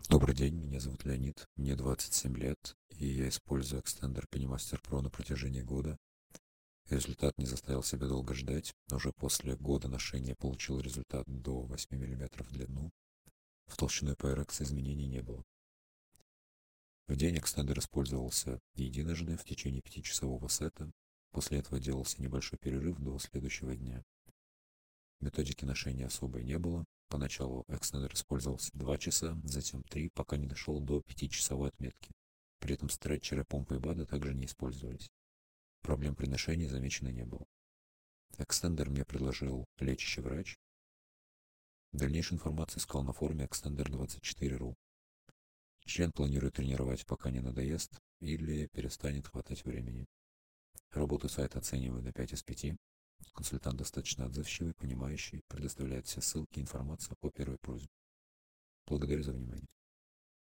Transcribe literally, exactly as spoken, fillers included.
Добрый день, меня зовут Леонид, мне двадцать семь лет, и я использую экстендер KineMaster Pro на протяжении года. Результат не заставил себя долго ждать. Уже после года ношения получил результат до восьми миллиметров в длину. В толщину пэ эр экс изменений не было. В день экстендер использовался единожды в течение пятичасового сета. После этого делался небольшой перерыв до следующего дня. Методики ношения особой не было. Поначалу экстендер использовался два часа, затем три, пока не дошел до пятичасовой отметки. При этом стретчеры, помпы и БАДы также не использовались. Проблем при ношении замечено не было. Экстендер мне предложил лечащий врач. Дальнейшую информацию искал на форуме экстендер двадцать четыре точка ру. Член планирует тренировать, пока не надоест или перестанет хватать времени. Работу сайта оцениваю на пять из пяти. Консультант достаточно отзывчивый, понимающий, предоставляет все ссылки и информацию по первой просьбе. Благодарю за внимание.